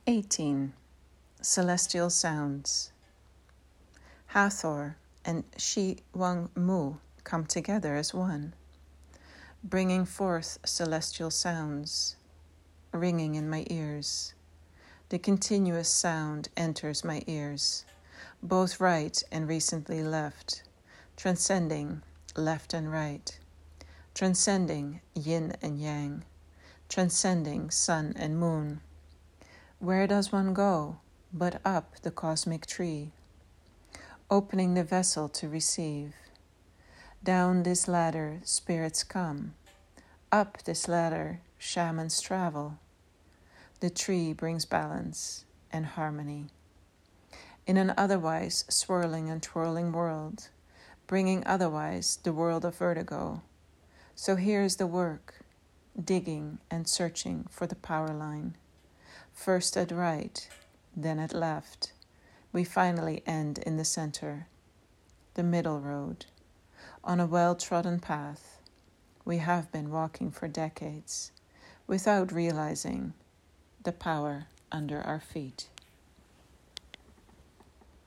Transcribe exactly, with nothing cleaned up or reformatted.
eighteen. Celestial Sounds. Hathor and Shi Wang Mu come together as one, bringing forth celestial sounds, ringing in my ears. The continuous sound enters my ears, both right and recently left, transcending left and right, transcending yin and yang, transcending sun and moon. Where does one go but up the cosmic tree, opening the vessel to receive? Down this ladder spirits come, up this ladder shamans travel. The tree brings balance and harmony in an otherwise swirling and twirling world, bringing otherwise the world of vertigo. So here's the work, digging and searching for the power line. First at right, then at left. We finally end in the center, the middle road, on a well-trodden path. We have been walking for decades without realizing the power under our feet.